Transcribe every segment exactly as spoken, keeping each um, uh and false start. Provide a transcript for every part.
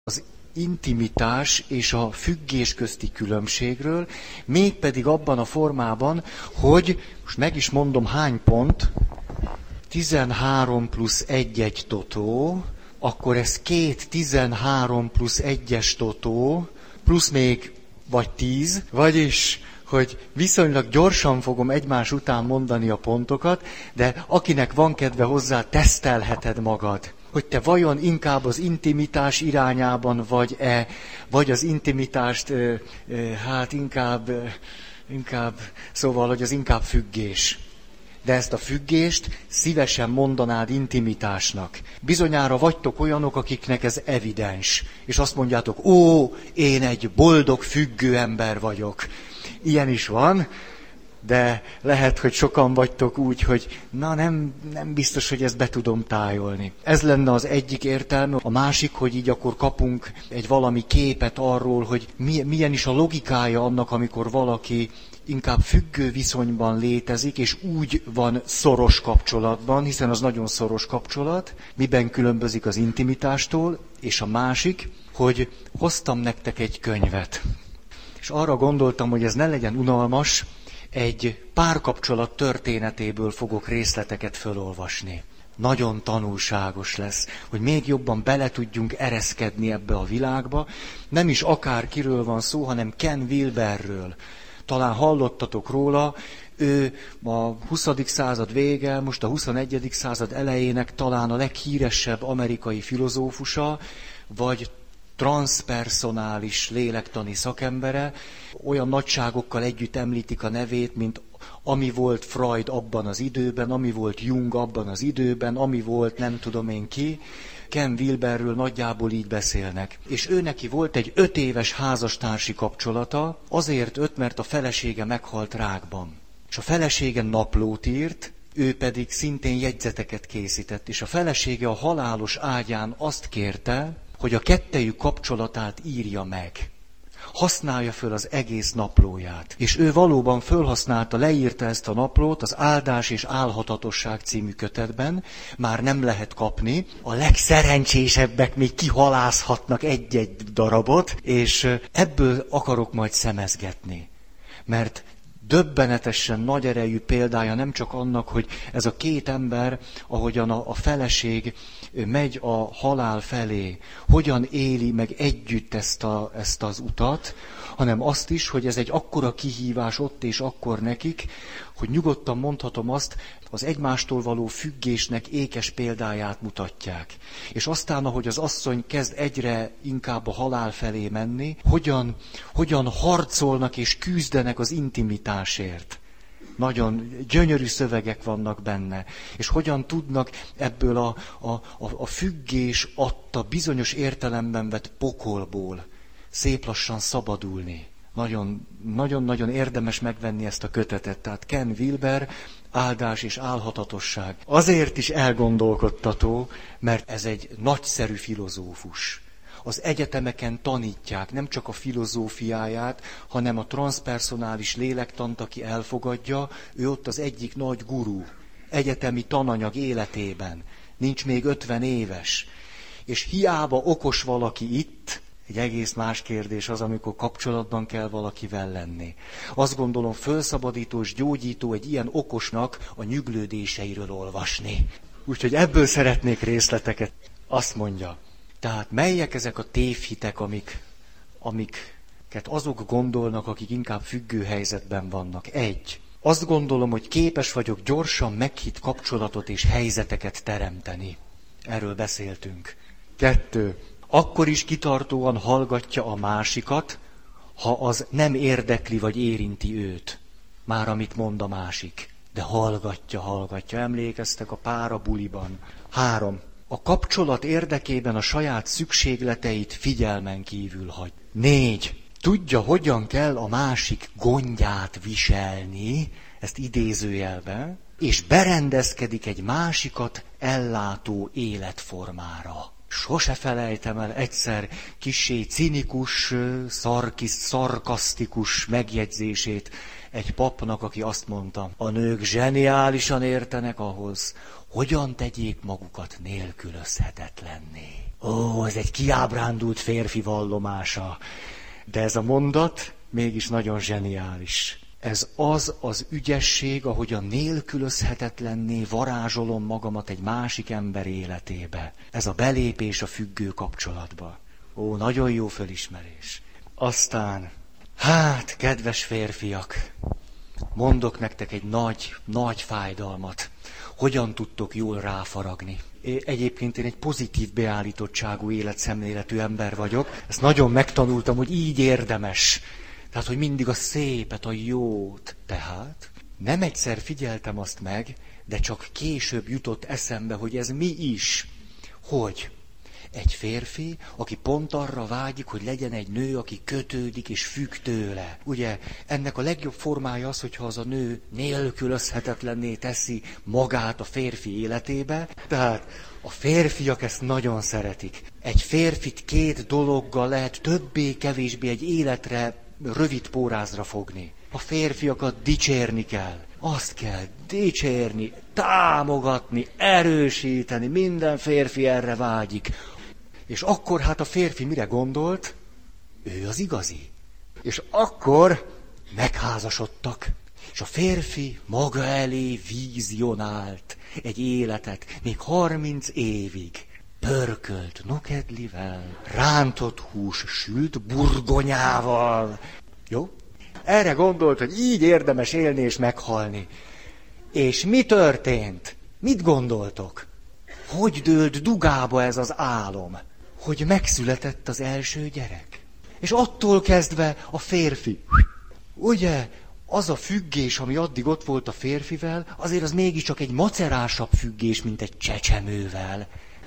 Az intimitás és a függés közti különbségről, mégpedig abban a formában, hogy, most meg is mondom hány pont, tizenhárom plusz egy egy totó, akkor ez két tizenhárom plusz egyes totó, plusz még vagy tíz, vagyis, hogy viszonylag gyorsan fogom egymás után mondani a pontokat, de akinek van kedve hozzá, tesztelheted magad. Hogy te vajon inkább az intimitás irányában vagy-e, vagy az intimitást, ö, ö, hát inkább, ö, inkább, szóval, hogy az inkább függés. De ezt a függést szívesen mondanád intimitásnak. Bizonyára vagytok olyanok, akiknek ez evidens, és azt mondjátok, ó, én egy boldog, függő ember vagyok. Ilyen is van. De lehet, hogy sokan vagytok úgy, hogy na nem, nem biztos, hogy ezt be tudom tájolni. Ez lenne az egyik értelme. A másik, hogy így akkor kapunk egy valami képet arról, hogy milyen is a logikája annak, amikor valaki inkább függő viszonyban létezik, és úgy van szoros kapcsolatban, hiszen az nagyon szoros kapcsolat, miben különbözik az intimitástól, és a másik, hogy hoztam nektek egy könyvet. És arra gondoltam, hogy ez ne legyen unalmas, egy párkapcsolat történetéből fogok részleteket fölolvasni. Nagyon tanulságos lesz, hogy még jobban bele tudjunk ereszkedni ebbe a világba. Nem is akárkiről van szó, hanem Ken Wilberről. Talán hallottatok róla, ő a huszadik század vége, most a huszonegyedik század elejének talán a leghíresebb amerikai filozófusa, vagy transzpersonális lélektani szakembere, olyan nagyságokkal együtt említik a nevét, mint ami volt Freud abban az időben, ami volt Jung abban az időben, ami volt nem tudom én ki. Ken Wilberről nagyjából így beszélnek. És ő neki volt egy öt éves házastársi kapcsolata, azért öt, mert a felesége meghalt rákban. És a felesége naplót írt, ő pedig szintén jegyzeteket készített, és a felesége a halálos ágyán azt kérte, hogy a kettejük kapcsolatát írja meg. Használja föl az egész naplóját. És ő valóban fölhasználta, leírta ezt a naplót az Áldás és álhatatosság című kötetben. Már nem lehet kapni. A legszerencsésebbek még kihalászhatnak egy-egy darabot, és ebből akarok majd szemezgetni. Mert döbbenetesen nagy erejű példája nem csak annak, hogy ez a két ember, ahogyan a, a feleség megy a halál felé, hogyan éli meg együtt ezt, a, ezt az utat, hanem azt is, hogy ez egy akkora kihívás ott és akkor nekik, hogy nyugodtan mondhatom azt, az egymástól való függésnek ékes példáját mutatják. És aztán, ahogy az asszony kezd egyre inkább a halál felé menni, hogyan, hogyan harcolnak és küzdenek az intimitásért. Nagyon gyönyörű szövegek vannak benne. És hogyan tudnak ebből a, a, a, a függés adta bizonyos értelemben vett pokolból szép lassan szabadulni. Nagyon, nagyon-nagyon érdemes megvenni ezt a kötetet. Tehát Ken Wilber, Áldás és álhatatosság. Azért is elgondolkodtató, mert ez egy nagyszerű filozófus. Az egyetemeken tanítják nem csak a filozófiáját, hanem a transzpersonális lélektant, aki elfogadja, ő ott az egyik nagy gurú, egyetemi tananyag életében. Nincs még ötven éves. És hiába okos valaki itt, egy egész más kérdés az, amikor kapcsolatban kell valakivel lenni. Azt gondolom, fölszabadító és gyógyító egy ilyen okosnak a nyüglődéseiről olvasni. Úgyhogy ebből szeretnék részleteket. Azt mondja, tehát melyek ezek a tévhitek, amik, amiket azok gondolnak, akik inkább függő helyzetben vannak? Egy. Azt gondolom, hogy képes vagyok gyorsan meghitt kapcsolatot és helyzeteket teremteni. Erről beszéltünk. Kettő. Akkor is kitartóan hallgatja a másikat, ha az nem érdekli vagy érinti őt. Már amit mond a másik. De hallgatja, hallgatja. Emlékeztek a pár a buliban. Három. A kapcsolat érdekében a saját szükségleteit figyelmen kívül hagy. Négy. Tudja, hogyan kell a másik gondját viselni, ezt idézőjelben, és berendezkedik egy másikat ellátó életformára. Sose felejtem el egyszer kissé cinikus, szarkis, szarkasztikus megjegyzését egy papnak, aki azt mondta, a nők zseniálisan értenek ahhoz, hogyan tegyék magukat nélkülözhetetlenné. Ó, ez egy kiábrándult férfi vallomása. De ez a mondat mégis nagyon zseniális. Ez az az ügyesség, ahogyan nélkülözhetetlenné varázsolom magamat egy másik ember életébe. Ez a belépés a függő kapcsolatba. Ó, nagyon jó fölismerés. Aztán, hát, kedves férfiak, mondok nektek egy nagy, nagy fájdalmat. Hogyan tudtok jól ráfaragni? Egyébként én egy pozitív beállítottságú életszemléletű ember vagyok. Ezt nagyon megtanultam, hogy így érdemes. Tehát, hogy mindig a szépet, a jót. Tehát nem egyszer figyeltem azt meg, de csak később jutott eszembe, hogy ez mi is. Hogy egy férfi, aki pont arra vágyik, hogy legyen egy nő, aki kötődik és függ tőle. Ugye ennek a legjobb formája az, hogyha az a nő nélkülözhetetlenné teszi magát a férfi életébe. Tehát a férfiak ezt nagyon szeretik. Egy férfit két dologgal lehet többé-kevésbé egy életre, rövid pórázra fogni. A férfiakat dicsérni kell. Azt kell dicsérni, támogatni, erősíteni. Minden férfi erre vágyik. És akkor hát a férfi mire gondolt? Ő az igazi. És akkor megházasodtak. És a férfi maga elé vízionált egy életet, még harminc évig. Pörkölt nokedlivel, rántott hús sült burgonyával. Jó? Erre gondolt, hogy így érdemes élni és meghalni. És mi történt? Mit gondoltok? Hogy dőlt dugába ez az álom? Hogy megszületett az első gyerek. És attól kezdve a férfi, ugye, az a függés, ami addig ott volt a férfivel, azért az mégiscsak egy macerásabb függés, mint egy csecsemővel.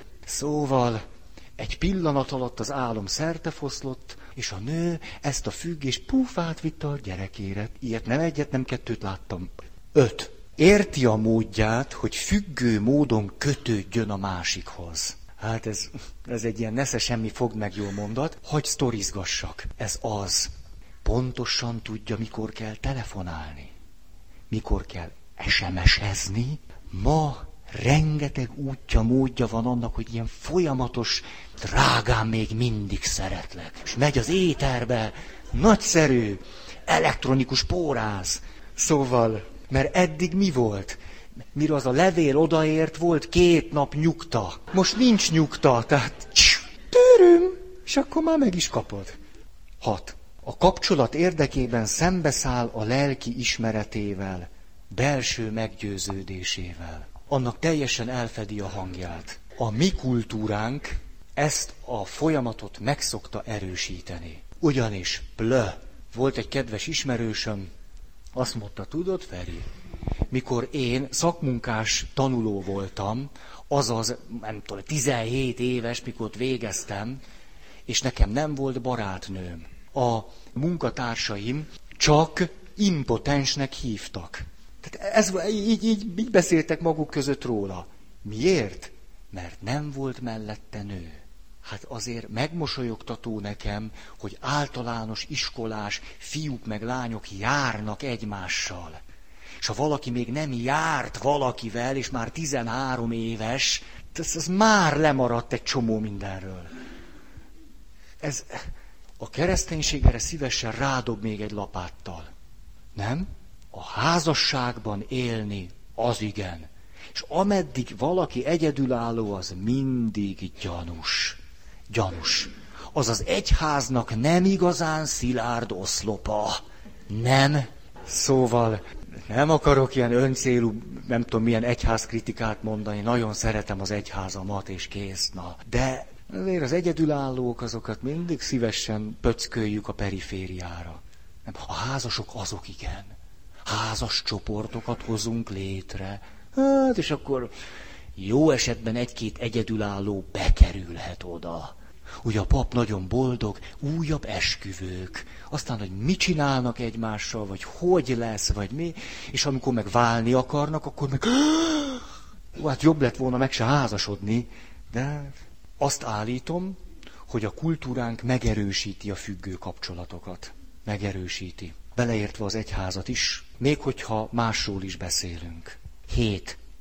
Szóval egy pillanat alatt az álom szertefoszlott, és a nő ezt a függést puf átvitte a gyerekére. Ilyet nem egyet, nem kettőt láttam. Öt. Érti a módját, hogy függő módon kötődjön a másikhoz. Hát ez, ez egy ilyen nesze semmi fogd meg jó mondat. Hagy sztorizgassak. Ez az. Pontosan tudja, mikor kell telefonálni. Mikor kell es em es-ezni. Ma rengeteg útja, módja van annak, hogy ilyen folyamatos, drágám, még mindig szeretlek. És megy az éterbe, nagyszerű, elektronikus póráz. Szóval, mert eddig mi volt? Mire az a levél odaért, volt két nap nyugta. Most nincs nyugta, tehát töröm, és akkor már meg is kapod. Hat. A kapcsolat érdekében szembeszáll a lelki ismeretével, belső meggyőződésével. Annak teljesen elfedi a hangját. A mi kultúránk ezt a folyamatot megszokta erősíteni. Ugyanis, plö, volt egy kedves ismerősöm, azt mondta, tudod, Feri, mikor én szakmunkás tanuló voltam, azaz, nem tudom, tizenhét éves, mikor végeztem, és nekem nem volt barátnőm. A munkatársaim csak impotensnek hívtak. Tehát ez, így, így, így beszéltek maguk között róla. Miért? Mert nem volt mellette nő. Hát azért megmosolyogtató nekem, hogy általános iskolás fiúk meg lányok járnak egymással. És ha valaki még nem járt valakivel, és már tizenhárom éves, ez, ez már lemaradt egy csomó mindenről. Ez, a kereszténység erre szívesen rádob még egy lapáttal. Nem? A házasságban élni, az igen. És ameddig valaki egyedülálló, az mindig gyanús. Gyanús. Az az egyháznak nem igazán szilárd oszlopa. Nem. Szóval nem akarok ilyen öncélú, nem tudom milyen egyházkritikát mondani, nagyon szeretem az egyházamat és kész. Na. De azért az egyedülállók, azokat mindig szívesen pöcköljük a perifériára. Nem, a házasok azok igen. Házas csoportokat hozunk létre. Hát, és akkor jó esetben egy-két egyedülálló bekerülhet oda. Ugye a pap nagyon boldog, újabb esküvők. Aztán, hogy mit csinálnak egymással, vagy hogy lesz, vagy mi. És amikor meg válni akarnak, akkor meg... Hát jobb lett volna meg se házasodni. De azt állítom, hogy a kultúránk megerősíti a függő kapcsolatokat. Megerősíti. Beleértve az egyházat is, még hogyha másról is beszélünk. Hét.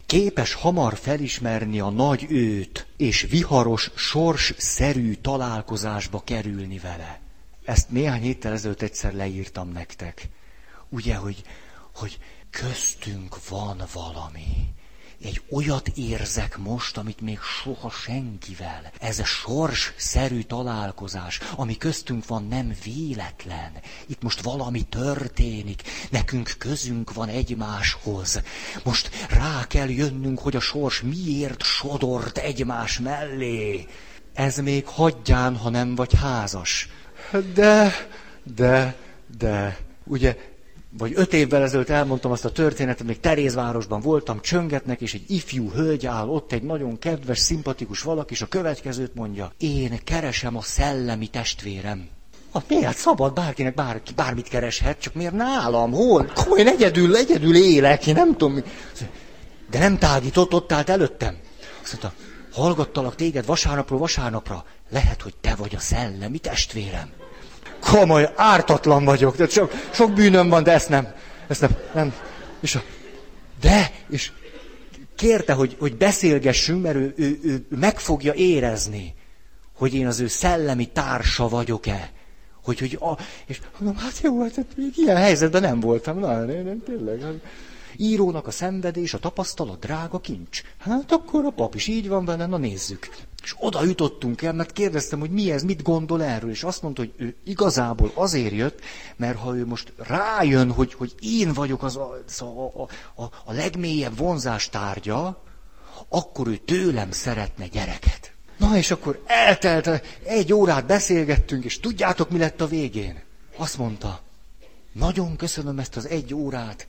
képes hamar felismerni a nagy őt, és viharos, sorsszerű találkozásba kerülni vele. Ezt néhány héttel ezelőtt egyszer leírtam nektek. Ugye, hogy, hogy köztünk van valami. Egy olyat érzek most, amit még soha senkivel. Ez a sorsszerű találkozás, ami köztünk van, nem véletlen. Itt most valami történik, nekünk közünk van egymáshoz. Most rá kell jönnünk, hogy a sors miért sodort egymás mellé. Ez még hagyján, ha nem vagy házas. De, de, de, ugye... Vagy öt évvel ezelőtt elmondtam azt a történetet, még Terézvárosban voltam, csöngetnek, és egy ifjú hölgy áll ott, egy nagyon kedves, szimpatikus valaki, és a következőt mondja: én keresem a szellemi testvérem. Hát miért? Szabad, bárkinek bárki, bármit kereshet, csak miért nálam? Hol? Komolyan egyedül, egyedül élek, én nem tudom mi. De nem tágított, ott állt előttem. Azt mondta: hallgattalak téged vasárnapról vasárnapra, lehet, hogy te vagy a szellemi testvérem. Komoly, ártatlan vagyok, de sok, sok bűnöm van, de ezt nem, ezt nem, nem. És a, de, és kérte, hogy, hogy beszélgessünk, mert ő, ő, ő meg fogja érezni, hogy én az ő szellemi társa vagyok-e. Hogy, hogy, a, és mondom, hát jó, hát még ilyen helyzetben nem voltam, na, nem, nem, tényleg. Hát, írónak a szenvedés, a tapasztalat, drága kincs. Hát akkor a pap is így van vele, na nézzük. És oda jutottunk el, mert kérdeztem, hogy mi ez, mit gondol erről, és azt mondta, hogy ő igazából azért jött, mert ha ő most rájön, hogy, hogy én vagyok az a, a, a, a legmélyebb vonzás tárgya, akkor ő tőlem szeretne gyereket. Na és akkor eltelt, egy órát beszélgettünk, és tudjátok, mi lett a végén? Azt mondta: nagyon köszönöm ezt az egy órát,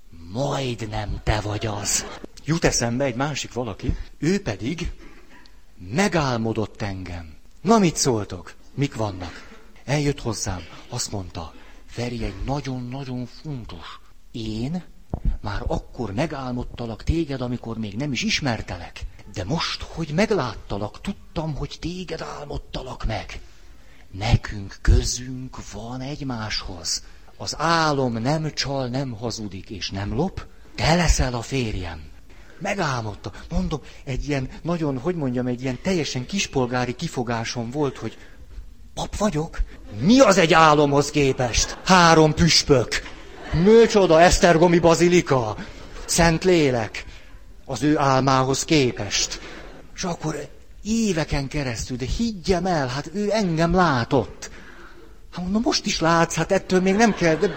majdnem te vagy az. Jut eszembe egy másik valaki, ő pedig megálmodott engem. Na, mit szóltok? Mik vannak? Eljött hozzám, azt mondta: Feri, egy nagyon-nagyon fontos. Én már akkor megálmodtalak téged, amikor még nem is ismertelek. De most, hogy megláttalak, tudtam, hogy téged álmodtalak meg. Nekünk közünk van egymáshoz. Az álom nem csal, nem hazudik és nem lop. Te leszel a férjem. Megálmodta. Mondom, egy ilyen nagyon, hogy mondjam, egy ilyen teljesen kispolgári kifogásom volt, hogy pap vagyok? Mi az egy álomhoz képest? Három püspök. Micsoda, esztergomi bazilika. Szent lélek. Az ő álmához képest. És akkor éveken keresztül, de higgyem el, hát ő engem látott. Hát mondom, most is látsz, hát ettől még nem kell. De...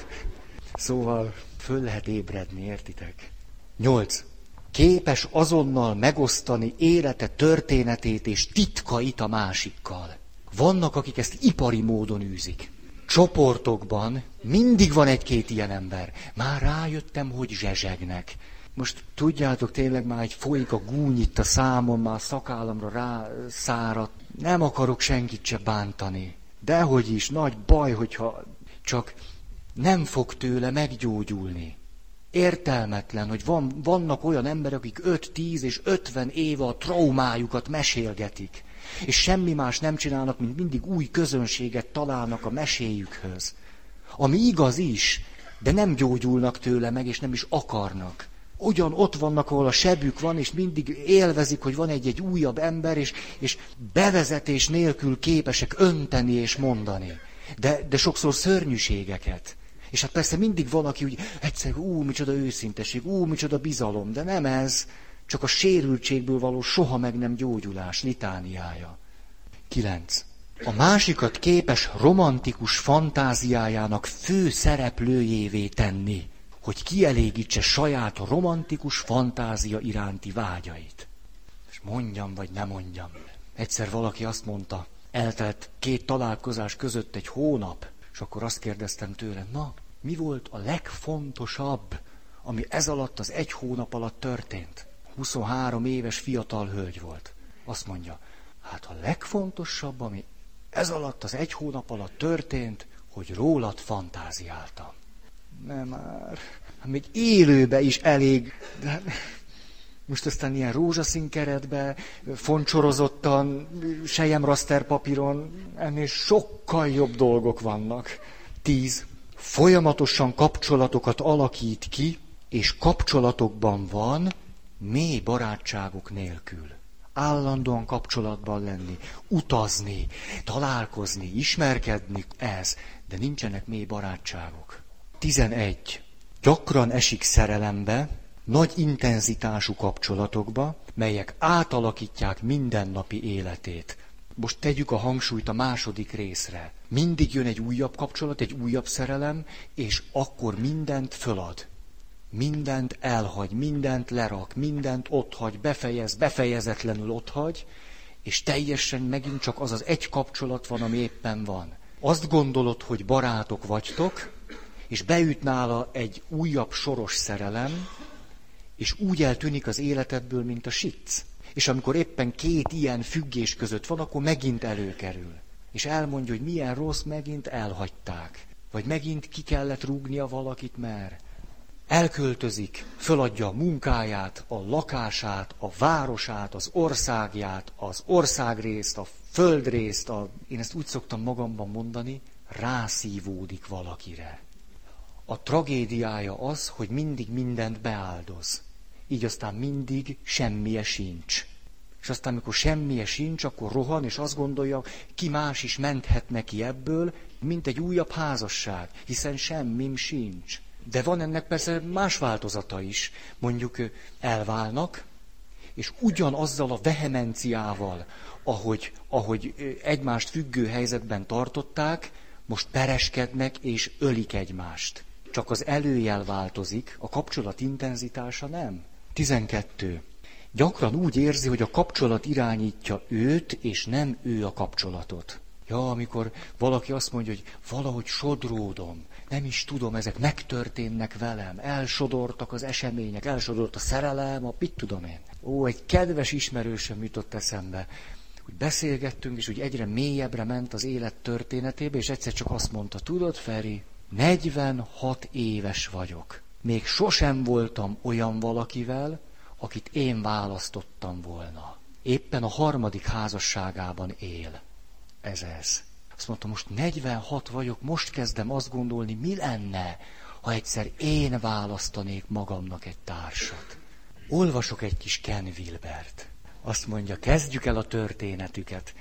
Szóval föl lehet ébredni, értitek? Nyolc. Képes azonnal megosztani élete történetét és titkait a másikkal. Vannak, akik ezt ipari módon űzik. Csoportokban mindig van egy-két ilyen ember. Már rájöttem, hogy zsezsegnek. Most tudjátok, tényleg már egy folyik a gúny itt a számon, már szakállamra rászáradt. Nem akarok senkit se bántani. Dehogy is, nagy baj, hogyha csak nem fog tőle meggyógyulni. Értelmetlen, hogy van, vannak olyan emberek, akik öt, tíz és ötven éve a traumájukat mesélgetik, és semmi más nem csinálnak, mint mindig új közönséget találnak a meséjükhöz. Ami igaz is, de nem gyógyulnak tőle meg, és nem is akarnak. Ugyan ott vannak, ahol a sebük van, és mindig élvezik, hogy van egy-egy újabb ember, és, és bevezetés nélkül képesek önteni és mondani. De, de sokszor szörnyűségeket. És hát persze mindig van, aki úgy egyszer, ú, micsoda őszinteség, ú, micsoda bizalom, de nem ez, csak a sérültségből való soha meg nem gyógyulás litániája. Kilenc. A másikat képes romantikus fantáziájának fő szereplőjévé tenni, hogy kielégítse saját romantikus fantázia iránti vágyait. És mondjam, vagy nem mondjam. Egyszer valaki azt mondta, eltelt két találkozás között egy hónap, és akkor azt kérdeztem tőle, na, mi volt a legfontosabb, ami ez alatt az egy hónap alatt történt? huszonhárom éves fiatal hölgy volt. Azt mondja, hát a legfontosabb, ami ez alatt az egy hónap alatt történt, hogy rólad fantáziáltam. Nem már, még élőbe is elég, de most aztán ilyen rózsaszín keretbe, foncsorozottan, selyemraszter papíron, ennél sokkal jobb dolgok vannak. Tíz. Folyamatosan kapcsolatokat alakít ki, és kapcsolatokban van, mély barátságok nélkül. Állandóan kapcsolatban lenni, utazni, találkozni, ismerkedni, ez, de nincsenek mély barátságok. tizenegy. Gyakran esik szerelembe, nagy intenzitású kapcsolatokba, melyek átalakítják mindennapi életét. Most tegyük a hangsúlyt a második részre. Mindig jön egy újabb kapcsolat, egy újabb szerelem, és akkor mindent fölad. Mindent elhagy, mindent lerak, mindent otthagy, befejez, befejezetlenül otthagy, és teljesen megint csak az az egy kapcsolat van, ami éppen van. Azt gondolod, hogy barátok vagytok, és beüt nála egy újabb soros szerelem, és úgy eltűnik az életedből, mint a sic. És amikor éppen két ilyen függés között van, akkor megint előkerül. És elmondja, hogy milyen rossz, megint elhagyták. Vagy megint ki kellett rúgnia valakit, mert elköltözik, föladja a munkáját, a lakását, a városát, az országját, az országrészt, a földrészt, a... én ezt úgy szoktam magamban mondani, rászívódik valakire. A tragédiája az, hogy mindig mindent beáldoz. Így aztán mindig semmije sincs. És aztán, amikor semmije sincs, akkor rohan, és azt gondolja, ki más is menthet neki ebből, mint egy újabb házasság, hiszen semmim sincs. De van ennek persze más változata is. Mondjuk elválnak, és ugyanazzal a vehemenciával, ahogy, ahogy egymást függő helyzetben tartották, most pereskednek és ölik egymást. Csak az előjel változik, a kapcsolat intenzitása nem. tizenkettő. Gyakran úgy érzi, hogy a kapcsolat irányítja őt, és nem ő a kapcsolatot. Ja, amikor valaki azt mondja, hogy valahogy sodródom, nem is tudom, ezek megtörténnek velem, elsodortak az események, elsodort a szerelem, a mit tudom én. Ó, egy kedves ismerősöm jutott eszembe, hogy beszélgettünk, és úgy egyre mélyebbre ment az élet történetébe, és egyszer csak azt mondta, tudod, Feri, negyvenhat éves vagyok. Még sosem voltam olyan valakivel, akit én választottam volna. Éppen a harmadik házasságában él. Ez ez. Azt mondta, most negyvenhat vagyok, most kezdem azt gondolni, mi lenne, ha egyszer én választanék magamnak egy társat. Olvasok egy kis Ken Wilbert. Azt mondja, kezdjük el a történetüket.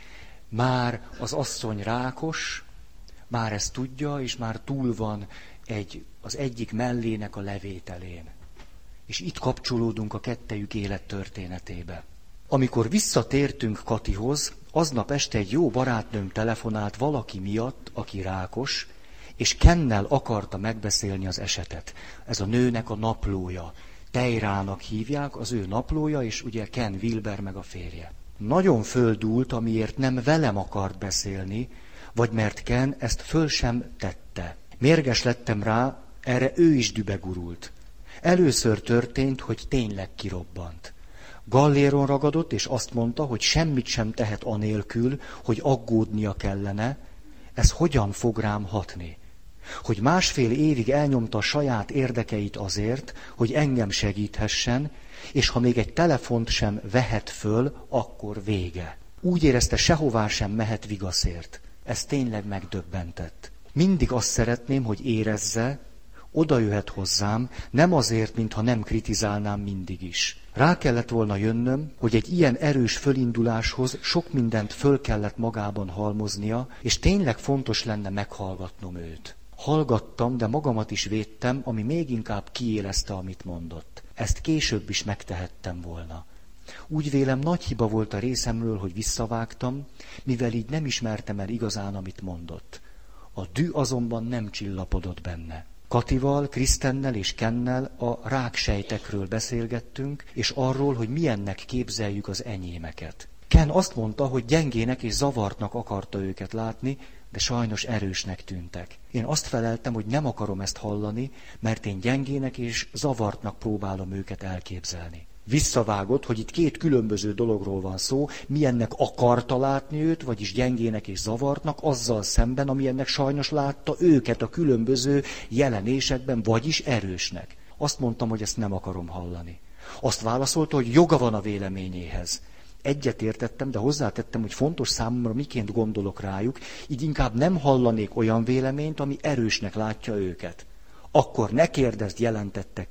Már az asszony rákos, már ezt tudja, és már túl van egy, az egyik mellének a levételén. És itt kapcsolódunk a kettejük élettörténetébe. Amikor visszatértünk Katihoz, aznap este egy jó barátnőm telefonált valaki miatt, aki rákos, és Kennel akarta megbeszélni az esetet. Ez a nőnek a naplója. Tejrának hívják, az ő naplója, és ugye Ken Wilber meg a férje. Nagyon földúlt, amiért nem velem akart beszélni, vagy mert Ken ezt föl sem tette. Mérges lettem rá, erre ő is dübegurult. Először történt, hogy tényleg kirobbant. Galléron ragadott, és azt mondta, hogy semmit sem tehet anélkül, hogy aggódnia kellene, ez hogyan fog rám hatni. Hogy másfél évig elnyomta a saját érdekeit azért, hogy engem segíthessen, és ha még egy telefont sem vehet föl, akkor vége. Úgy érezte, sehová sem mehet vigaszért. Ez tényleg megdöbbentett. Mindig azt szeretném, hogy érezze, oda jöhet hozzám, nem azért, mintha nem kritizálnám mindig is. Rá kellett volna jönnöm, hogy egy ilyen erős fölinduláshoz sok mindent föl kellett magában halmoznia, és tényleg fontos lenne meghallgatnom őt. Hallgattam, de magamat is védtem, ami még inkább kiélezte, amit mondott. Ezt később is megtehettem volna. Úgy vélem, nagy hiba volt a részemről, hogy visszavágtam, mivel így nem ismertem el igazán, amit mondott. A dű azonban nem csillapodott benne. Katival, Krisztennel és Kennel a ráksejtekről beszélgettünk, és arról, hogy milyennek képzeljük az enyémeket. Ken azt mondta, hogy gyengének és zavartnak akarta őket látni, de sajnos erősnek tűntek. Én azt feleltem, hogy nem akarom ezt hallani, mert én gyengének és zavartnak próbálom őket elképzelni. Visszavágott, hogy itt két különböző dologról van szó, milyennek akarta látni őt, vagyis gyengének és zavartnak, azzal szemben, amilyennek sajnos látta őket a különböző jelenésekben, vagyis erősnek. Azt mondtam, hogy ezt nem akarom hallani. Azt válaszolta, hogy joga van a véleményéhez. Egyet értettem, de hozzátettem, hogy fontos számomra, miként gondolok rájuk, így inkább nem hallanék olyan véleményt, ami erősnek látja őket. Akkor ne kérdezd, jelentette ki.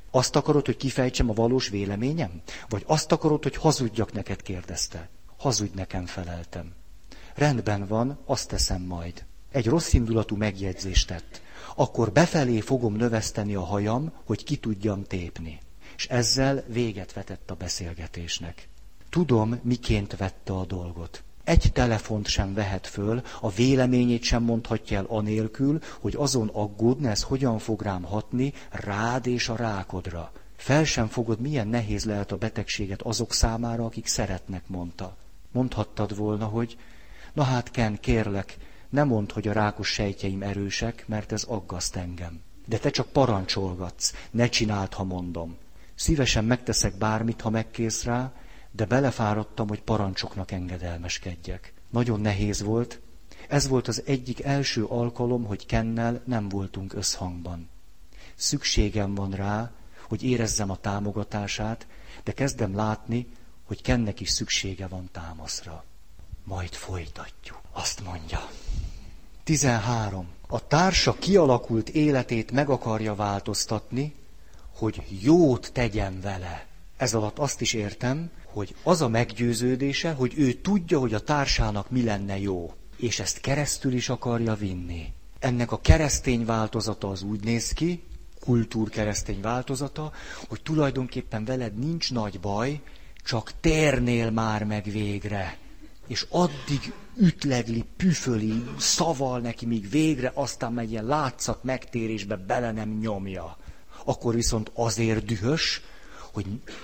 Azt akarod, hogy kifejtsem a valós véleményem? Vagy azt akarod, hogy hazudjak neked, kérdezte. Hazudj nekem, feleltem. Rendben van, azt teszem majd. Egy rosszindulatú megjegyzést tett. Akkor befelé fogom növeszteni a hajam, hogy ki tudjam tépni. És ezzel véget vetett a beszélgetésnek. Tudom, miként vette a dolgot. Egy telefont sem vehet föl, a véleményét sem mondhatja el anélkül, hogy azon aggódna, ez hogyan fog rám hatni, rád és a rákodra. Fel sem fogod, milyen nehéz lehet a betegséget azok számára, akik szeretnek, mondta. Mondhattad volna, hogy na hát Ken, kérlek, ne mondd, hogy a rákos sejtjeim erősek, mert ez aggaszt engem. De te csak parancsolgatsz, ne csináld, ha mondom. Szívesen megteszek bármit, ha megkész rá, de belefáradtam, hogy parancsoknak engedelmeskedjek. Nagyon nehéz volt. Ez volt az egyik első alkalom, hogy Kennel nem voltunk összhangban. Szükségem van rá, hogy érezzem a támogatását, de kezdem látni, hogy Kennek is szüksége van támaszra. Majd folytatjuk, azt mondja. tizenhárom. A társa kialakult életét meg akarja változtatni, hogy jót tegyen vele. Ez alatt azt is értem, hogy az a meggyőződése, hogy ő tudja, hogy a társának mi lenne jó, és ezt keresztül is akarja vinni. Ennek a keresztény változata az úgy néz ki, kultúrkeresztény változata, hogy tulajdonképpen veled nincs nagy baj, csak térnél már meg végre. És addig ütlegli, püföli, szaval neki, míg végre aztán megy ilyen látszat megtérésbe bele nem nyomja. Akkor viszont azért dühös, hogy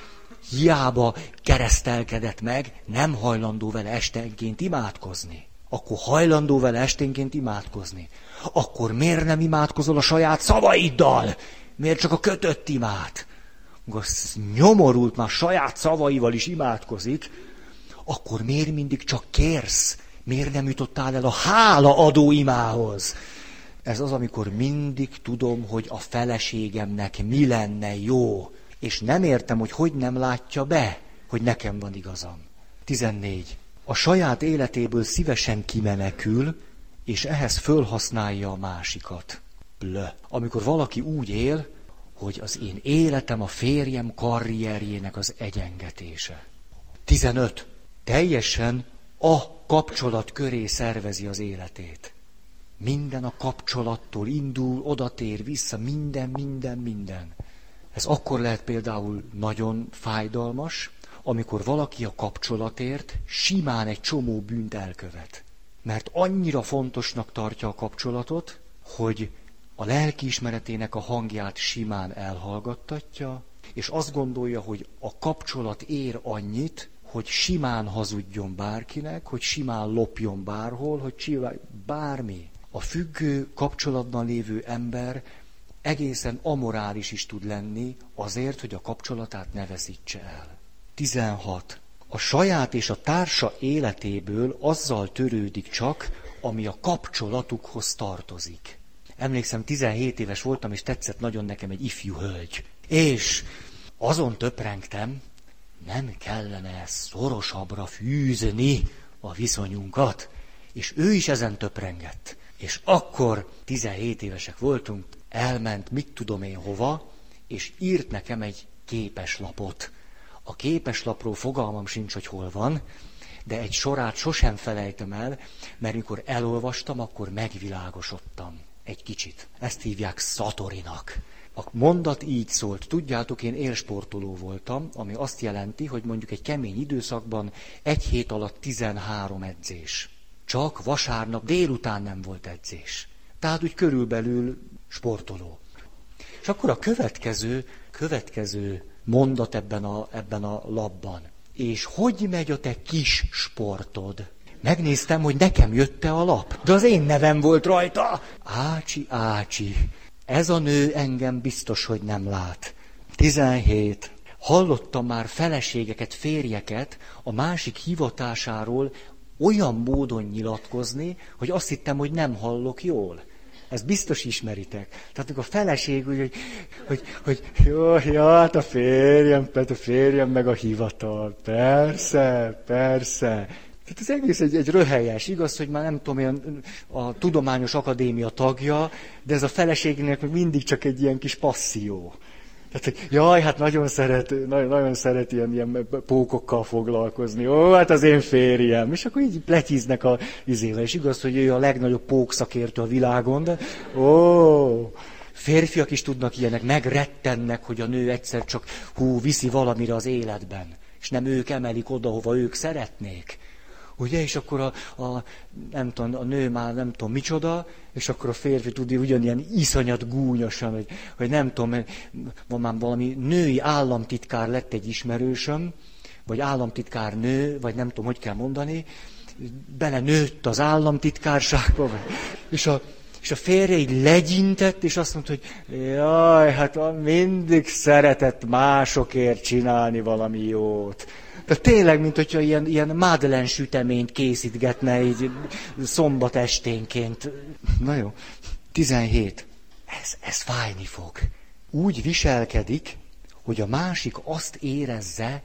hiába keresztelkedett meg, nem hajlandó vele esténként imádkozni. Akkor hajlandó vele esténként imádkozni. Akkor miért nem imádkozol a saját szavaiddal? Miért csak a kötött imád? Akkor nyomorult, már saját szavaival is imádkozik, akkor miért mindig csak kérsz? Miért nem jutottál el a hálaadó imához? Ez az, amikor mindig tudom, hogy a feleségemnek mi lenne jó. És nem értem, hogy hogy nem látja be, hogy nekem van igazam. tizennégy. A saját életéből szívesen kimenekül, és ehhez fölhasználja a másikat. Blö. Amikor valaki úgy él, hogy az én életem a férjem karrierjének az egyengetése. tizenöt. Teljesen a kapcsolat köré szervezi az életét. Minden a kapcsolattól indul, odatér vissza, minden, minden, minden. Ez akkor lehet például nagyon fájdalmas, amikor valaki a kapcsolatért simán egy csomó bűnt elkövet. Mert annyira fontosnak tartja a kapcsolatot, hogy a lelkiismeretének a hangját simán elhallgattatja, és azt gondolja, hogy a kapcsolat ér annyit, hogy simán hazudjon bárkinek, hogy simán lopjon bárhol, hogy csinálj bármi. A függő kapcsolatban lévő ember egészen amorális is tud lenni azért, hogy a kapcsolatát ne veszítse el. tizenhat. A saját és a társa életéből azzal törődik csak, ami a kapcsolatukhoz tartozik. Emlékszem, tizenhét éves voltam, és tetszett nagyon nekem egy ifjú hölgy. És azon töprengtem, nem kellene szorosabbra fűzni a viszonyunkat. És ő is ezen töprengett. És akkor tizenhét évesek voltunk, elment mit tudom én hova, és írt nekem egy képeslapot. A képeslapról fogalmam sincs, hogy hol van, de egy sorát sosem felejtem el, mert mikor elolvastam, akkor megvilágosodtam egy kicsit. Ezt hívják szatorinak. A mondat így szólt. Tudjátok, én élsportoló voltam, ami azt jelenti, hogy mondjuk egy kemény időszakban egy hét alatt tizenhárom edzés. Csak vasárnap délután nem volt edzés. Tehát úgy körülbelül sportoló. És akkor a következő, következő mondat ebben a, ebben a labban. És hogy megy a te kis sportod? Megnéztem, hogy nekem jött-e a lap, de az én nevem volt rajta. Ácsi, ácsi. Ez a nő engem biztos, hogy nem lát. tizenhét. Hallottam már feleségeket, férjeket a másik hivatásáról olyan módon nyilatkozni, hogy azt hittem, hogy nem hallok jól. Ezt biztos ismeritek. Tehát a feleség úgy, hogy, hogy, hogy jó, jó, hát a férjem, a férjem meg a hivatal. Persze, persze. Tehát ez egész egy, egy röhelyes. Igaz, hogy már nem tudom, ilyen a Tudományos Akadémia tagja, de ez a feleségnek mindig csak egy ilyen kis passzió. Hát, jaj, hát nagyon szeret, nagyon, nagyon szeret ilyen, ilyen pókokkal foglalkozni. Ó, hát az én férjem. És akkor így pletyiznek a izével. És igaz, hogy ő a legnagyobb pókszakértő a világon, de ó, férfiak is tudnak ilyenek, megrettennek, hogy a nő egyszer csak hú, viszi valamire az életben. És nem ők emelik oda, hova ők szeretnék. Ugye, és akkor a, a, nem tudom, a nő már nem tudom micsoda, és akkor a férfi tudja ugyanilyen iszonyat gúnyosan, hogy, hogy nem tudom, van már valami női államtitkár lett egy ismerősöm, vagy államtitkár nő, vagy nem tudom, hogy kell mondani, bele nőtt az államtitkárságba, vagy, és a És a férje így legyintett, és azt mondta, hogy jaj, hát mindig szeretett másokért csinálni valami jót. Tehát tényleg, mint hogyha ilyen, ilyen Madeleine süteményt készítgetne így szombat esténként. Na jó, tizenhét. Ez, ez fájni fog. Úgy viselkedik, hogy a másik azt érezze,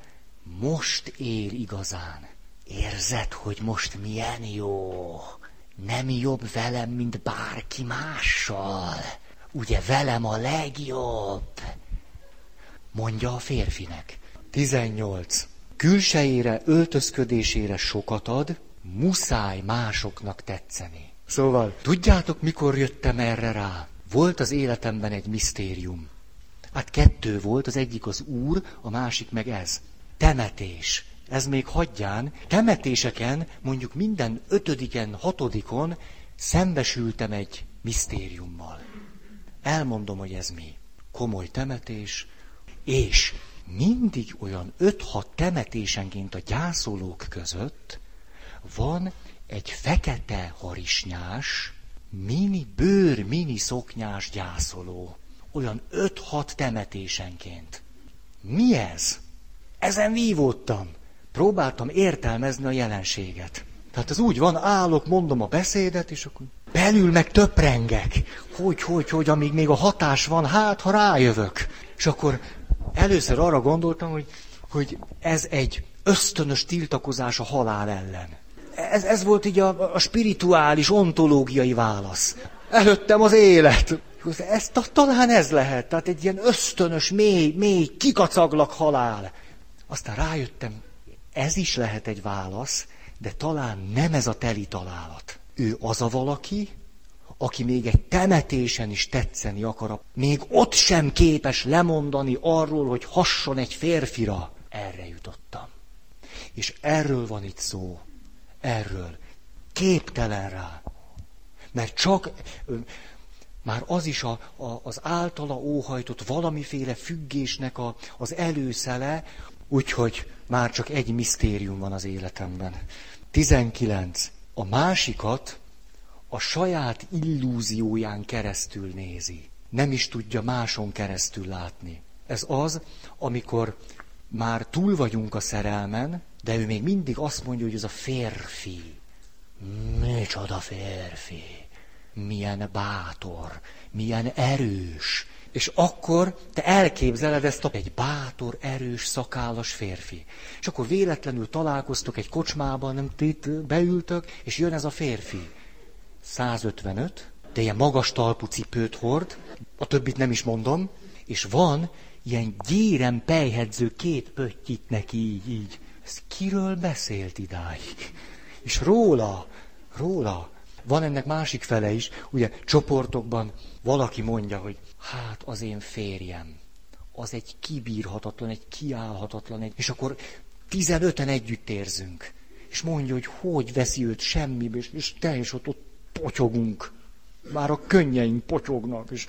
most él igazán. Érzed, hogy most milyen jó. Nem jobb velem, mint bárki mással. Ugye velem a legjobb. Mondja a férfinek. tizennyolc. Külsejére, öltözködésére sokat ad, muszáj másoknak tetszeni. Szóval, tudjátok, mikor jöttem erre rá? Volt az életemben egy misztérium. Hát kettő volt, az egyik az Úr, a másik meg ez. Temetés. Ez még hagyján, temetéseken, mondjuk minden ötödiken, hatodikon szembesültem egy misztériummal. Elmondom, hogy ez mi. Komoly temetés, és mindig olyan öt-hat temetésenként a gyászolók között van egy fekete harisnyás, mini bőr, mini szoknyás gyászoló. Olyan öt-hat temetésenként. Mi ez? Ezen vívódtam. Próbáltam értelmezni a jelenséget. Tehát ez úgy van, állok, mondom a beszédet, és akkor belül meg töprengek. Hogy, hogy, hogy, amíg még a hatás van, hát, ha rájövök. És akkor először arra gondoltam, hogy, hogy ez egy ösztönös tiltakozás a halál ellen. Ez, ez volt így a, a spirituális, ontológiai válasz. Előttem az élet. Ez, talán ez lehet. Tehát egy ilyen ösztönös, mély, mély, kikacaglak halál. Aztán rájöttem, ez is lehet egy válasz, de talán nem ez a teli találat. Ő az a valaki, aki még egy temetésen is tetszeni akar, még ott sem képes lemondani arról, hogy hasson egy férfira. Erre jutottam. És erről van itt szó. Erről. Képtelen rá. Mert csak már az is a, a, az általa óhajtott valamiféle függésnek a, az előszele, úgyhogy már csak egy misztérium van az életemben. tizenkilenc. A másikat a saját illúzióján keresztül nézi. Nem is tudja máson keresztül látni. Ez az, amikor már túl vagyunk a szerelmen, de ő még mindig azt mondja, hogy ez a férfi. Micsoda férfi. Milyen bátor, milyen erős. És akkor te elképzeled ezt a egy bátor, erős, szakállas férfi. És akkor véletlenül találkoztok egy kocsmában, nem itt beültök, és jön ez a férfi. százötvenöt, de ilyen magas talpú cipőt hord, a többit nem is mondom, és van ilyen gyéren pelyhedző két pöttyit neki így, így. Ez kiről beszélt idáig? És róla, róla. Van ennek másik fele is, ugye csoportokban valaki mondja, hogy hát az én férjem, az egy kibírhatatlan, egy kiállhatatlan, egy... és akkor tizenöten együtt érzünk. És mondja, hogy hogy veszi őt semmibe, és, és te is ott, ott potyogunk. Már a könnyeink potyognak. És,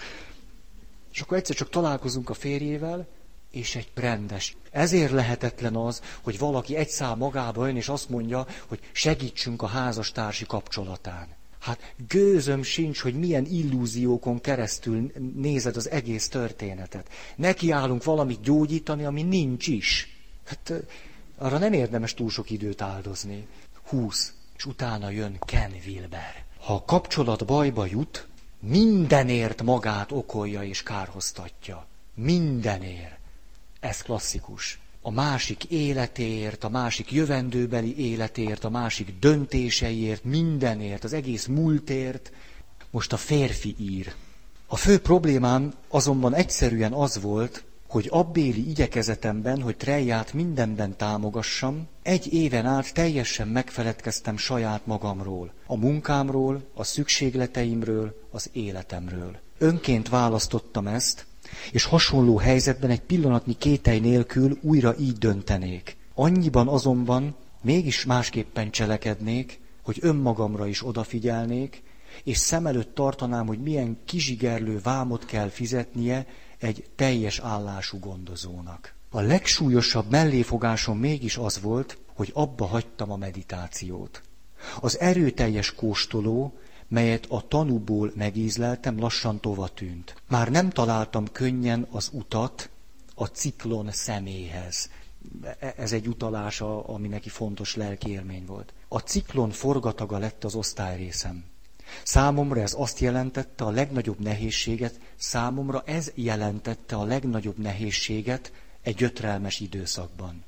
és akkor egyszer csak találkozunk a férjével, és egy rendes. Ezért lehetetlen az, hogy valaki egy szál magába jön, és azt mondja, hogy segítsünk a házastársi kapcsolatán. Hát gőzöm sincs, hogy milyen illúziókon keresztül nézed az egész történetet. Nekiállunk valamit gyógyítani, ami nincs is. Hát arra nem érdemes túl sok időt áldozni. húsz, és utána jön Ken Wilber. Ha a kapcsolat bajba jut, mindenért magát okolja és kárhoztatja. Mindenért. Ez klasszikus. A másik életéért, a másik jövendőbeli életért, a másik döntéseiért, mindenért, az egész múltért. Most a férfi ír. A fő problémám azonban egyszerűen az volt, hogy abbéli igyekezetemben, hogy Treját mindenben támogassam, egy éven át teljesen megfeledkeztem saját magamról, a munkámról, a szükségleteimről, az életemről. Önként választottam ezt, és hasonló helyzetben egy pillanatnyi kételj nélkül újra így döntenék. Annyiban azonban mégis másképpen cselekednék, hogy önmagamra is odafigyelnék, és szem előtt tartanám, hogy milyen kizsigerlő vámot kell fizetnie egy teljes állású gondozónak. A legsúlyosabb melléfogásom mégis az volt, hogy abba hagytam a meditációt. Az erőteljes kóstoló, melyet a tanúból megízleltem, lassan tova tűnt. Már nem találtam könnyen az utat a ciklon személyhez. Ez egy utalás, ami neki fontos lelki élmény volt. A ciklon forgataga lett az osztályrészem. Számomra ez azt jelentette a legnagyobb nehézséget, számomra ez jelentette a legnagyobb nehézséget egy gyötrelmes időszakban.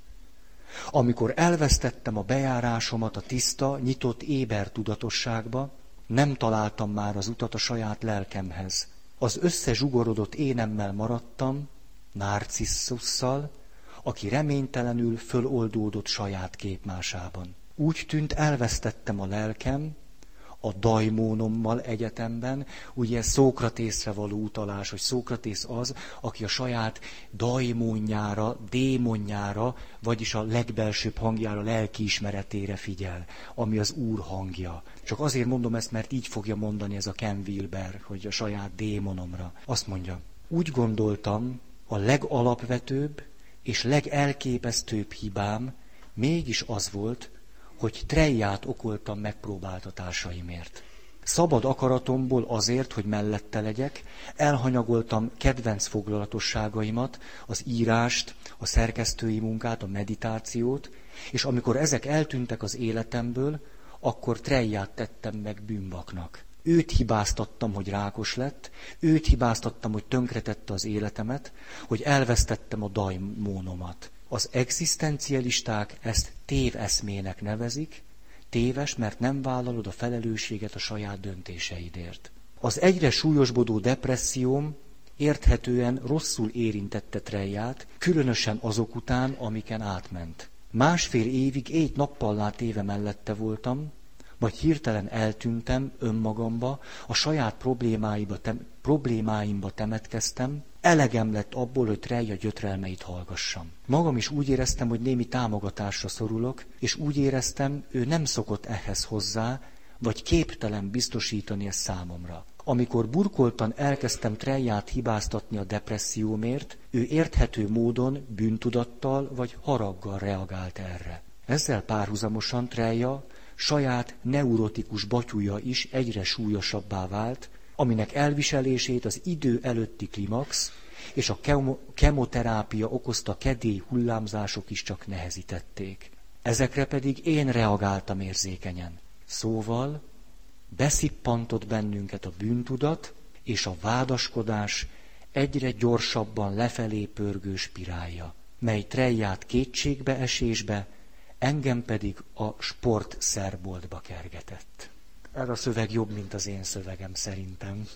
Amikor elvesztettem a bejárásomat a tiszta, nyitott éber tudatosságba, nem találtam már az utat a saját lelkemhez. Az összezsugorodott énemmel maradtam, Narcissusszal, aki reménytelenül föloldódott saját képmásában. Úgy tűnt, elvesztettem a lelkem, a daimónommal egyetemben, ugye Szókratészre való utalás, hogy Szókratész az, aki a saját daimónjára, démonjára, vagyis a legbelsőbb hangjára, lelkiismeretére figyel, ami az Úr hangja. Csak azért mondom ezt, mert így fogja mondani ez a Ken Wilber, hogy a saját démonomra. Azt mondja, úgy gondoltam, a legalapvetőbb és legelképesztőbb hibám mégis az volt, hogy Treját okoltam megpróbáltatásaimért. Szabad akaratomból azért, hogy mellette legyek, elhanyagoltam kedvenc foglalatosságaimat, az írást, a szerkesztői munkát, a meditációt, és amikor ezek eltűntek az életemből, akkor Treját tettem meg bűnbaknak. Őt hibáztattam, hogy rákos lett, őt hibáztattam, hogy tönkretette az életemet, hogy elvesztettem a daimónomat. Az egzisztencialisták ezt téveszmének nevezik, téves, mert nem vállalod a felelősséget a saját döntéseidért. Az egyre súlyosbodó depresszióm érthetően rosszul érintette Treját, különösen azok után, amiken átment. Másfél évig éjt-nappallá téve mellette voltam, vagy hirtelen eltűntem önmagamba, a saját problémáimba, tem- problémáimba temetkeztem, elegem lett abból, hogy Treja gyötrelmeit hallgassam. Magam is úgy éreztem, hogy némi támogatásra szorulok, és úgy éreztem, ő nem szokott ehhez hozzá, vagy képtelen biztosítani ezt számomra. Amikor burkoltan elkezdtem Treját hibáztatni a depressziómért, ő érthető módon bűntudattal vagy haraggal reagált erre. Ezzel párhuzamosan Treja saját neurotikus batyúja is egyre súlyosabbá vált, aminek elviselését az idő előtti klimax és a kemo- kemoterápia okozta kedély hullámzások is csak nehezítették. Ezekre pedig én reagáltam érzékenyen. Szóval beszippantott bennünket a bűntudat és a vádaskodás egyre gyorsabban lefelé pörgő spirálja, mely Treját kétségbeesésbe, engem pedig a sportszerboltba kergetett. Ez a szöveg jobb, mint az én szövegem szerintem.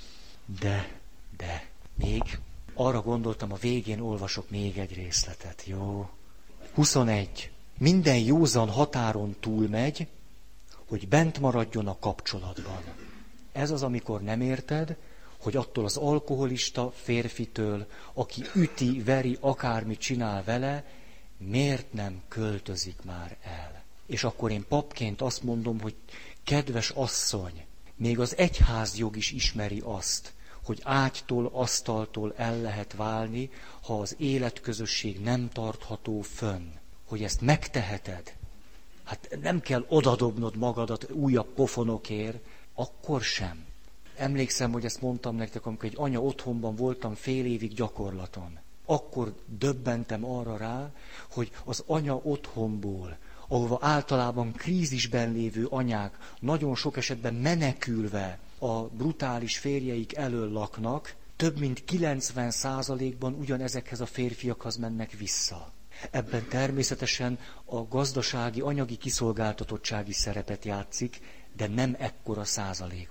De, de, még arra gondoltam, a végén olvasok még egy részletet, jó? huszonegy. Minden józan határon túlmegy, hogy bent maradjon a kapcsolatban. Ez az, amikor nem érted, hogy attól az alkoholista férfitől, aki üti, veri, akármit csinál vele, miért nem költözik már el? És akkor én papként azt mondom, hogy kedves asszony, még az egyházjog is ismeri azt, hogy ágytól, asztaltól el lehet válni, ha az életközösség nem tartható fönn. Hogy ezt megteheted, hát nem kell odadobnod magadat újabb pofonokért, akkor sem. Emlékszem, hogy ezt mondtam nektek, amikor egy anya otthonban voltam fél évig gyakorlaton. Akkor döbbentem arra rá, hogy az anya otthonból, ahova általában krízisben lévő anyák nagyon sok esetben menekülve a brutális férjeik elől laknak, több mint kilencven százalékban ugyanezekhez a férfiakhoz mennek vissza. Ebben természetesen a gazdasági, anyagi kiszolgáltatottsági szerepet játszik, de nem ekkora százalékban.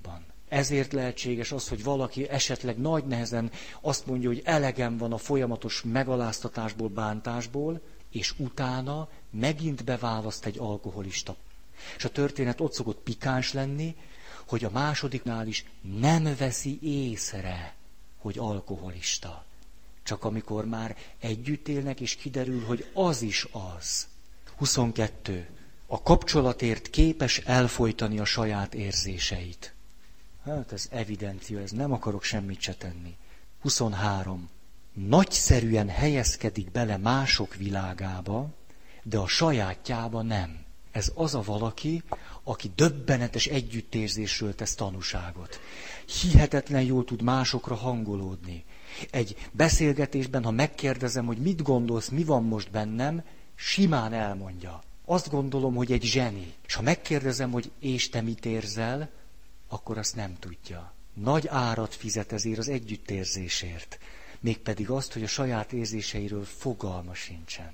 Ezért lehetséges az, hogy valaki esetleg nagy nehezen azt mondja, hogy elegem van a folyamatos megaláztatásból, bántásból, és utána megint beválaszt egy alkoholista. És a történet ott szokott pikáns lenni, hogy a másodiknál is nem veszi észre, hogy alkoholista. Csak amikor már együtt élnek, és kiderül, hogy az is az. huszonkettő. A kapcsolatért képes elfojtani a saját érzéseit. Hát ez evidencia, ez nem akarok semmit se tenni. huszonhárom. Nagyszerűen helyezkedik bele mások világába, de a sajátjába nem. Ez az a valaki, aki döbbenetes együttérzésről tesz tanúságot. Hihetetlen jól tud másokra hangolódni. Egy beszélgetésben, ha megkérdezem, hogy mit gondolsz, mi van most bennem, simán elmondja. Azt gondolom, hogy egy zseni. És ha megkérdezem, hogy és te mit érzel, akkor azt nem tudja. Nagy árat fizet ezért az együttérzésért. Mégpedig azt, hogy a saját érzéseiről fogalma sincsen.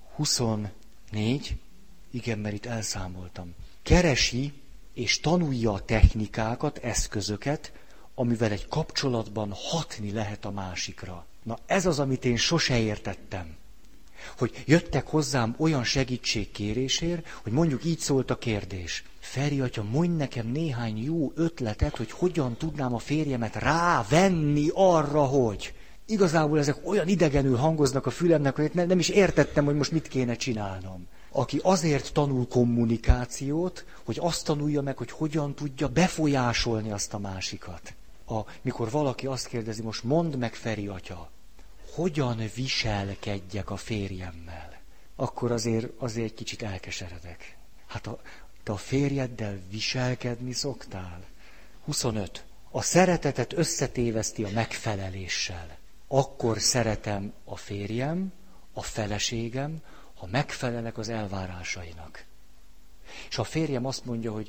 huszonnégy. Igen, mert itt elszámoltam. Keresi és tanulja a technikákat, eszközöket, amivel egy kapcsolatban hatni lehet a másikra. Na ez az, amit én sose értettem. Hogy jöttek hozzám olyan segítségkérésért, hogy mondjuk így szólt a kérdés. Feri atya, mondj nekem néhány jó ötletet, hogy hogyan tudnám a férjemet rávenni arra, hogy... Igazából ezek olyan idegenül hangoznak a fülemnek, hogy nem is értettem, hogy most mit kéne csinálnom. Aki azért tanul kommunikációt, hogy azt tanulja meg, hogy hogyan tudja befolyásolni azt a másikat. A, mikor valaki azt kérdezi, most mondd meg, Feri atya, hogyan viselkedjek a férjemmel, akkor azért, azért egy kicsit elkeseredek. Hát a, te a férjeddel viselkedni szoktál? huszonöt. A szeretetet összetéveszti a megfeleléssel. Akkor szeretem a férjem, a feleségem, ha megfelelek az elvárásainak. És a férjem azt mondja, hogy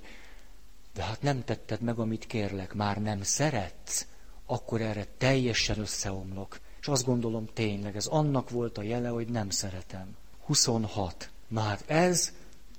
de hát nem tetted meg, amit kérlek, már nem szeretsz, akkor erre teljesen összeomlok. És azt gondolom tényleg, ez annak volt a jele, hogy nem szeretem. huszonhat. Már ez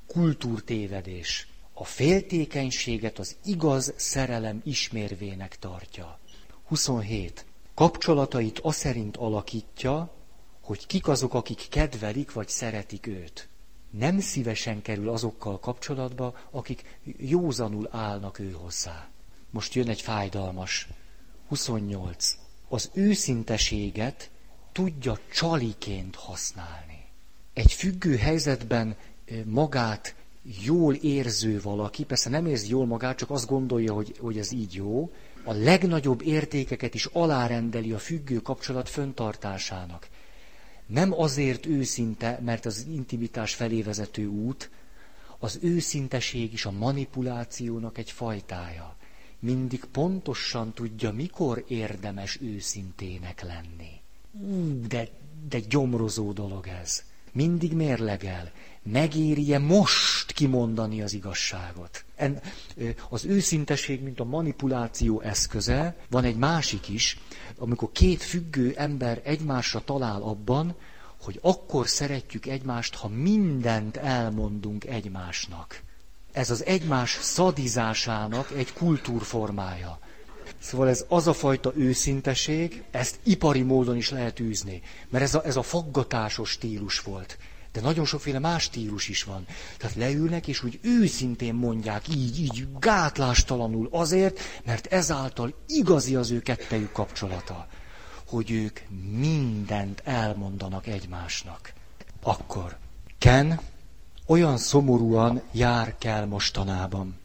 kultúrtévedés. A féltékenységet az igaz szerelem ismérvének tartja. huszonhét. Kapcsolatait aszerint alakítja, hogy kik azok, akik kedvelik vagy szeretik őt. Nem szívesen kerül azokkal kapcsolatba, akik józanul állnak ő hozzá. Most jön egy fájdalmas. huszonnyolc. Az őszinteséget tudja csaliként használni. Egy függő helyzetben magát jól érző valaki, persze nem érzi jól magát, csak azt gondolja, hogy, hogy ez így jó, a legnagyobb értékeket is alárendeli a függő kapcsolat föntartásának. Nem azért őszinte, mert az intimitás felé vezető út, az őszinteség is a manipulációnak egy fajtája. Mindig pontosan tudja, mikor érdemes őszintének lenni. Ú, de, de gyomrozó dolog ez. Mindig mérlegel. Megéri-e most kimondani az igazságot? En, az őszinteség, mint a manipuláció eszköze, van egy másik is, amikor két függő ember egymásra talál abban, hogy akkor szeretjük egymást, ha mindent elmondunk egymásnak. Ez az egymás szadizásának egy kultúrformája. Szóval ez az a fajta őszinteség, ezt ipari módon is lehet űzni, mert ez a, ez a faggatásos stílus volt. De nagyon sokféle más stílus is van. Tehát leülnek, és úgy őszintén mondják, így, így, gátlástalanul azért, mert ezáltal igazi az ő kettejük kapcsolata, hogy ők mindent elmondanak egymásnak. Akkor Ken olyan szomorúan jár kell mostanában.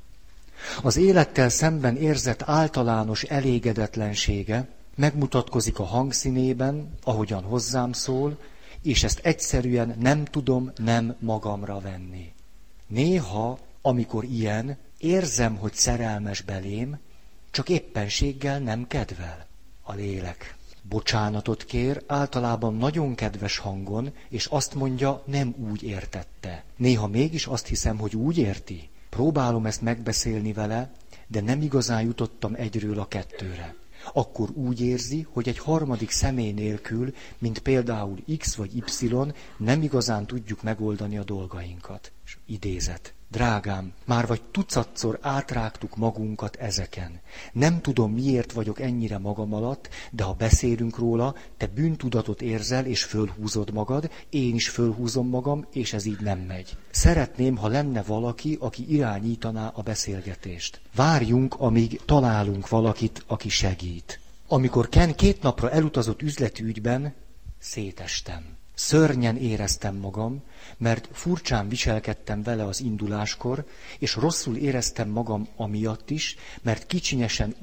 Az élettel szemben érzett általános elégedetlensége megmutatkozik a hangszínében, ahogyan hozzám szól, és ezt egyszerűen nem tudom nem magamra venni. Néha, amikor ilyen, érzem, hogy szerelmes belém, csak éppenséggel nem kedvel a lélek. Bocsánatot kér, általában nagyon kedves hangon, és azt mondja, nem úgy értette. Néha mégis azt hiszem, hogy úgy érti. Próbálom ezt megbeszélni vele, de nem igazán jutottam egyről a kettőre. Akkor úgy érzi, hogy egy harmadik személy nélkül, mint például X vagy Y, nem igazán tudjuk megoldani a dolgainkat. És idézet. Drágám, már vagy tucatszor átrágtuk magunkat ezeken. Nem tudom, miért vagyok ennyire magam alatt, de ha beszélünk róla, te bűntudatot érzel, és fölhúzod magad, én is fölhúzom magam, és ez így nem megy. Szeretném, ha lenne valaki, aki irányítaná a beszélgetést. Várjunk, amíg találunk valakit, aki segít. Amikor Ken két napra elutazott üzleti ügyben, szétestem. Szörnyen éreztem magam, mert furcsán viselkedtem vele az induláskor, és rosszul éreztem magam amiatt is, mert kicsinyesen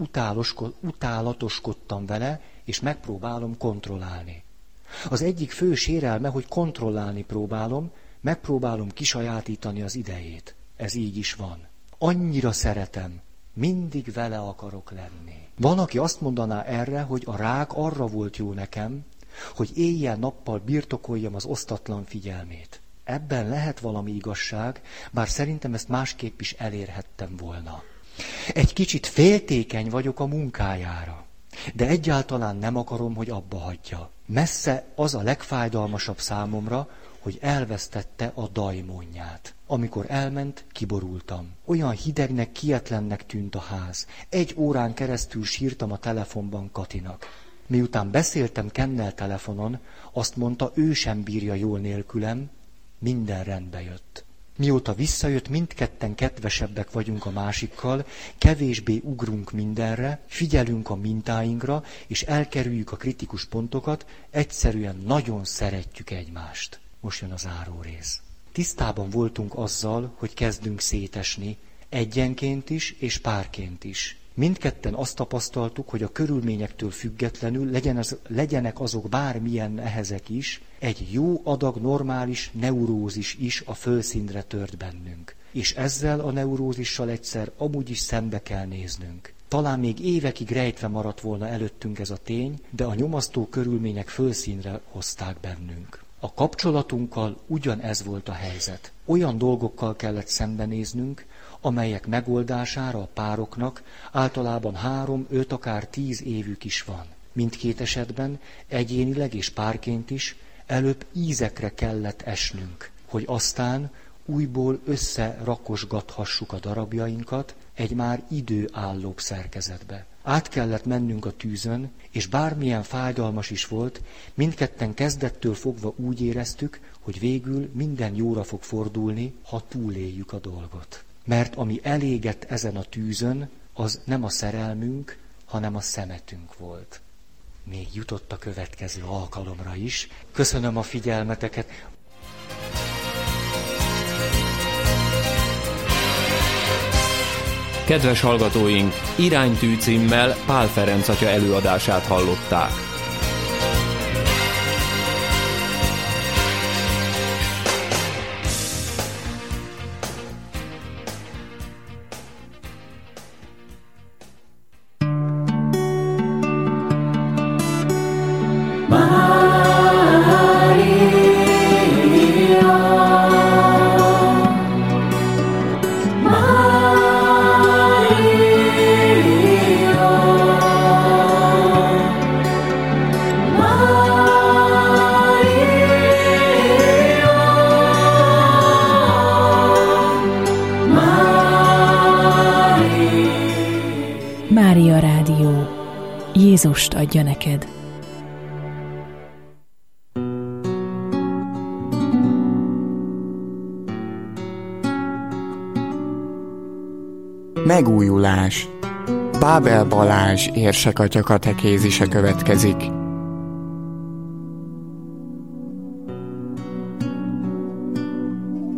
utálatoskodtam vele, és megpróbálom kontrollálni. Az egyik fő sérelme, hogy kontrollálni próbálom, megpróbálom kisajátítani az idejét. Ez így is van. Annyira szeretem, mindig vele akarok lenni. Van, aki azt mondaná erre, hogy a rák arra volt jó nekem, hogy éjjel-nappal birtokoljam az osztatlan figyelmét. Ebben lehet valami igazság, bár szerintem ezt másképp is elérhettem volna. Egy kicsit féltékeny vagyok a munkájára, de egyáltalán nem akarom, hogy abba hagyja. Messze az a legfájdalmasabb számomra, hogy elvesztette a dajmonját. Amikor elment, kiborultam. Olyan hidegnek, kietlennek tűnt a ház. Egy órán keresztül sírtam a telefonban Katinak. Miután beszéltem Kennel telefonon, azt mondta, ő sem bírja jól nélkülem, minden rendbe jött. Mióta visszajött, mindketten kedvesebbek vagyunk a másikkal, kevésbé ugrunk mindenre, figyelünk a mintáinkra, és elkerüljük a kritikus pontokat, egyszerűen nagyon szeretjük egymást. Most jön az záró rész. Tisztában voltunk azzal, hogy kezdünk szétesni, egyenként is és párként is. Mindketten azt tapasztaltuk, hogy a körülményektől függetlenül, legyen az, legyenek azok bármilyen nehezek is, egy jó adag normális neurózis is a fölszínre tört bennünk. És ezzel a neurózissal egyszer amúgy is szembe kell néznünk. Talán még évekig rejtve maradt volna előttünk ez a tény, de a nyomasztó körülmények fölszínre hozták bennünk. A kapcsolatunkkal ugyanez volt a helyzet. Olyan dolgokkal kellett szembenéznünk, amelyek megoldására a pároknak általában három, öt, akár tíz évük is van. Mindkét esetben, egyénileg és párként is, előbb ízekre kellett esnünk, hogy aztán újból összerakosgathassuk a darabjainkat egy már időállóbb szerkezetbe. Át kellett mennünk a tűzön, és bármilyen fájdalmas is volt, mindketten kezdettől fogva úgy éreztük, hogy végül minden jóra fog fordulni, ha túléljük a dolgot. Mert ami elégett ezen a tűzön, az nem a szerelmünk, hanem a szemetünk volt. Még jutott a következő alkalomra is. Köszönöm a figyelmeteket. Kedves hallgatóink, Iránytű címmel Pál Ferenc atya előadását hallották. Mária Rádió. Jézust adja neked. Megújulás. Bábel Balázs érsekatya katekézise következik.